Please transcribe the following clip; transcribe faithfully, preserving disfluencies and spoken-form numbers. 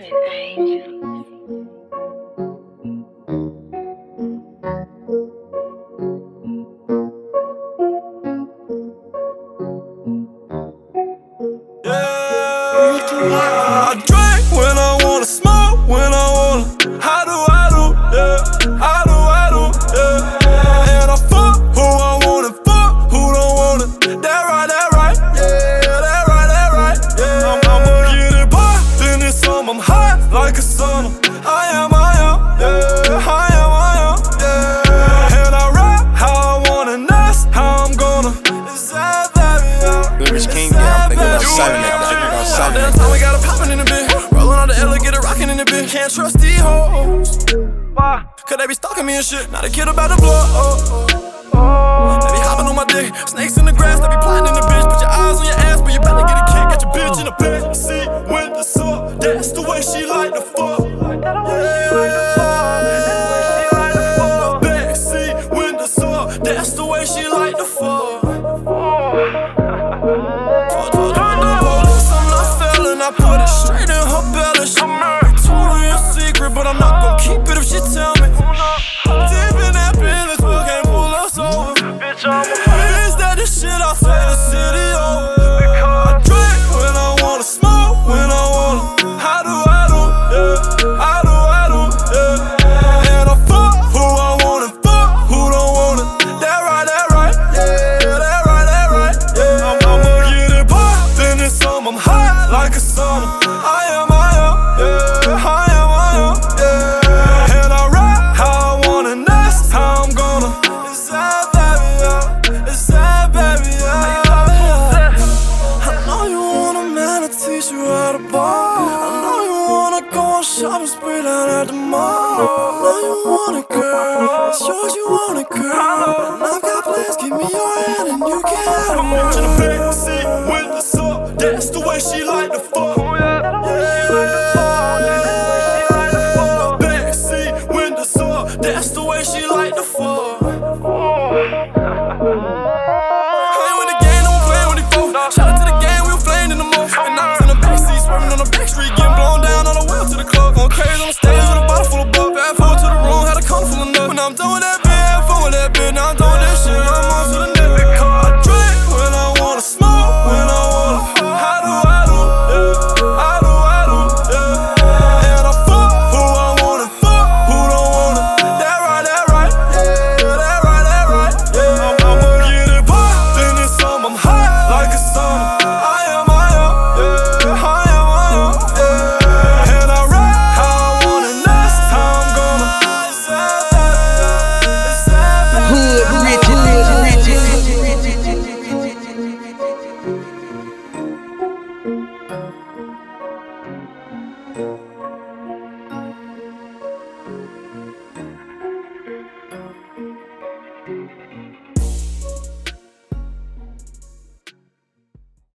I drink when I wanna, smoke when I wanna. How do I do, yeah? How do I do, yeah? And I fuck who I want and fuck who don't want it. That right, that right, yeah. That right, that right, yeah. I'm, I'ma get it poppin' this summer. I'm hot like a sauna. I am, I am, yeah. I am, I am, yeah. And I rap how I want and that's how I'm gonna. It's that baby, yeah. Lyrics King, yeah, I'm thinking about selling that. Damn time we got it poppin' in the bit. Rollin' on the L, get it rockin' in the bit. Can't trust these hoes. Why? Cause they be stalking me and shit. Not a kid about the blood. Oh, oh. They be hopping on my dick. Snakes in the grass, they be plotting in the bitch. Put your eyes on your ass, but you better get a kick. Got your bitch in the back seat with the soul. That's the way she like to fuck. Back seat with the soul. That's the way she like to fuck. I put it straight in her belly. She told me a secret, but I'm not gon' keep it if she tell me. Deep in that business, we can't pull us over. Is that the shit I say the city over? I drink when I wanna, smoke when I wanna. How do I do, yeah? How do I do, yeah? And I fuck who I want and fuck who don't want it. That right, that right, yeah. That right, that right, yeah. I'm, I'ma get it poppin' this summer. I'm hot like a sauna. I am, I am, yeah. I am, I am, yeah. And I rap how I want and that's how I'm gonna. It's that baby, yeah. It's that baby, yeah. I know you want a man to teach you how to ball. I know you wanna go on shopping spree down at the mall. I know you want it, girl. It's yours, you want it, girl. And I've got plans, give me your hand and you can have it. I'm in the back seat with the soul. That's the way she like to fuck.